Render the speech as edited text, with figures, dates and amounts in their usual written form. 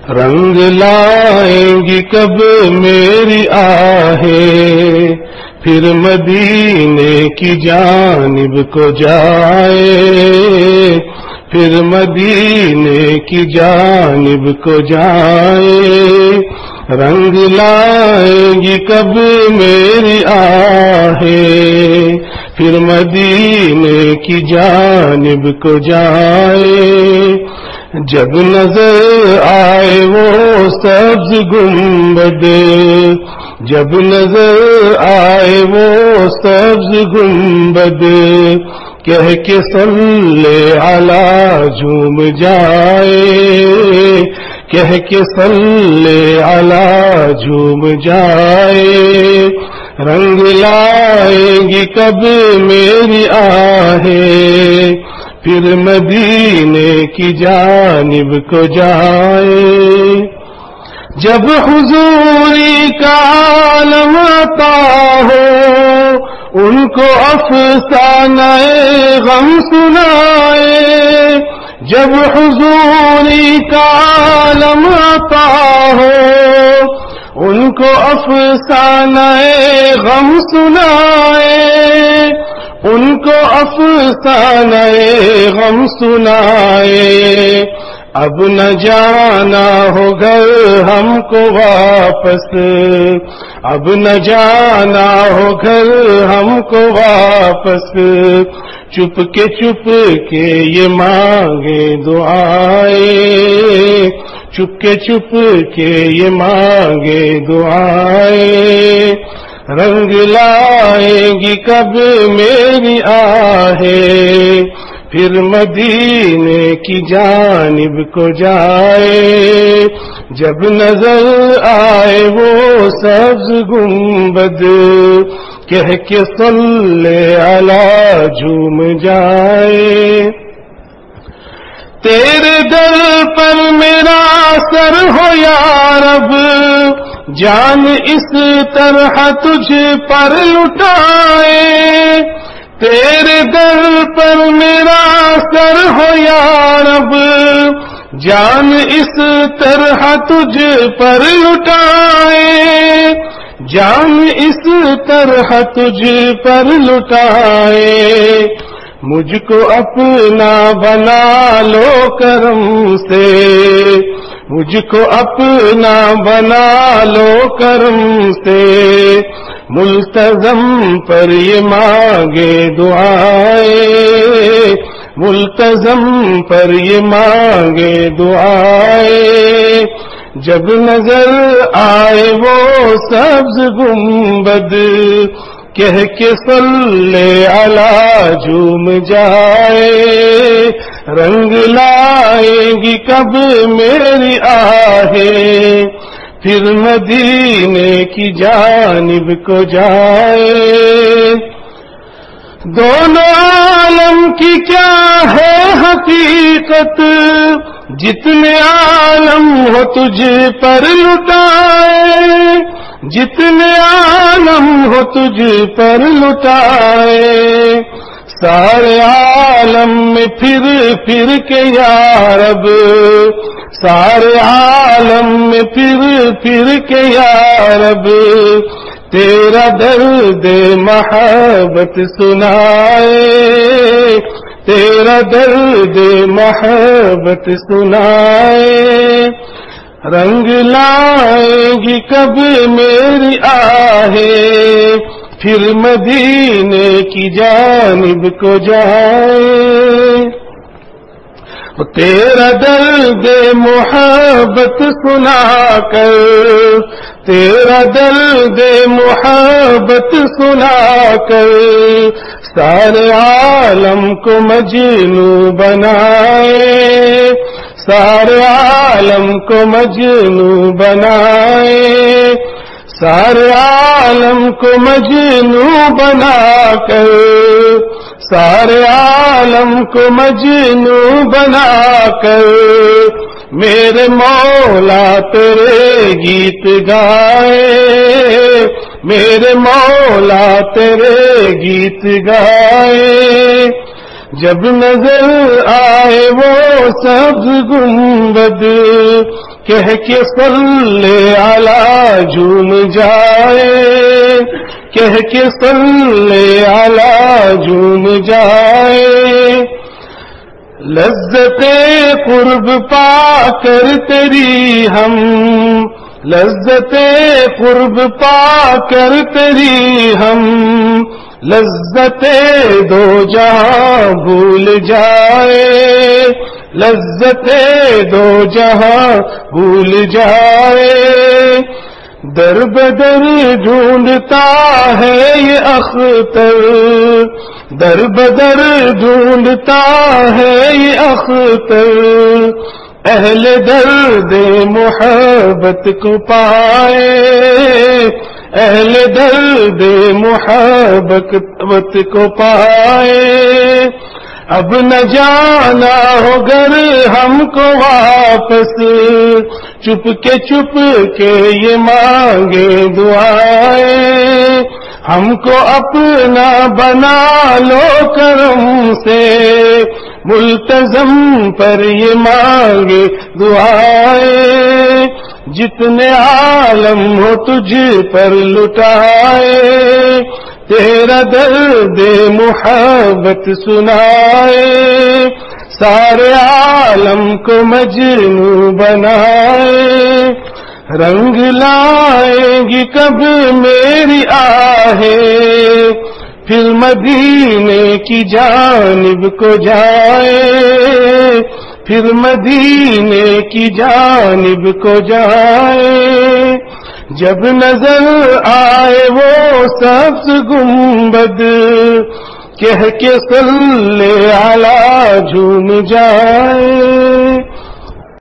رنگ لائیں گی کب میری آہیں پھر مدینے کی جانب کو جائے پھر مدینے کی جانب کو جائے رنگ لائیں گی کب میری آہیں پھر مدینے کی جانب کو جائے جب نظر آئے وہ سبز گنبد جب نظر آئے وہ سبز گنبد کہہ کے صلی علی جھوم جائے کہہ کے صلی علی جھوم جائے رنگ لائے گی کب میری آہیں پھر مدینے کی جانب کو جائے جب حضوری کا عالم عطا ہو ان کو افسانہ غم سنائے جب حضوری کا عالم عطا ہو ان کو افسانہ غم سنائے ان کو افسانہ غم سنائے اب نہ جانا ہو گھر ہم کو واپس اب نہ جانا ہو گھر ہم کو واپس چپ کے یہ مانگے دعائیں چپ کے یہ مانگے دعائیں رنگ لائیں گی کب میری آہیں پھر مدینے کی جانب کو جائے جب نظر آئے وہ سبز گنبد کہہ کے صلی علی جھوم جائے تیرے در پر میرا سر ہو یا رب جان اس طرح تجھ پر لٹائے تیرے در پر میرا سر ہو یا رب جان اس طرح تجھ پر لٹائے جان اس طرح تجھ پر لٹائے مجھ کو اپنا بنا لو کرم سے مجھ کو اپنا بنا لو کرم سے ملتزم پر یہ مانگے دعائیں ملتزم پر یہ مانگے دعائیں جب نظر آئے وہ سبز گنبد کہہ کے صلی علی جھوم جائے رنگ لائیں گی کب میری آہیں پھر مدینے کی جانب کو جائے دونوں عالم کی کیا ہے حقیقت جتنے عالم ہو تجھ پر لٹائے جتنے عالم ہو تجھ پر لٹائے سارے عالم میں پھر کے یا رب سارے عالم میں پھر کے یا رب تیرا درد محبت سنائے تیرا درد محبت سنائے رنگ لائیں گی کب میری آہیں پھر مدینے کی جانب کو جائے تیرا درد محبت سنا کر تیرا درد محبت سنا کر سارے عالم کو مجنو بنائے سارے عالم کو مجنو بنائے سارے عالم کو مجنو بنا کر سارے عالم کو مجنو بنا کر میرے مولا تیرے گیت گائے میرے مولا تیرے گیت گائے جب نظر آئے وہ سبز گنبد کہہ کے صلی علی جھوم جائے، کہہ کے صلی علی جھوم جائے، لذت قرب پا کر تیری ہم، لذت قرب پا کر تیری ہم، لذت دو جہاں بھول جائے، لذت دو جہاں بھول جائے، در بدر ڈھونڈتا ہے یہ اختر، در بدر ڈھونڈتا ہے یہ اختر، اہل درد محبت کو پائے، اہل درد محبت کو پائے، اب نہ جانا ہو گر ہم کو واپس، چپ کے یہ مانگے دعائیں، ہم کو اپنا بنا لو کرم سے، ملتزم پر یہ مانگے دعائیں، جتنے عالم ہو تجھ پر لٹائے، تیرا درد محبت سنائے، سارے عالم کو مجنوں بنائے، رنگ لائے گی کب میری آہیں، پھر مدینے کی جانب کو جائے، پھر مدینے کی جانب کو جائے، جب نظر آئے وہ سبز گنبد کہہ کے صلی علی جھوم جائے۔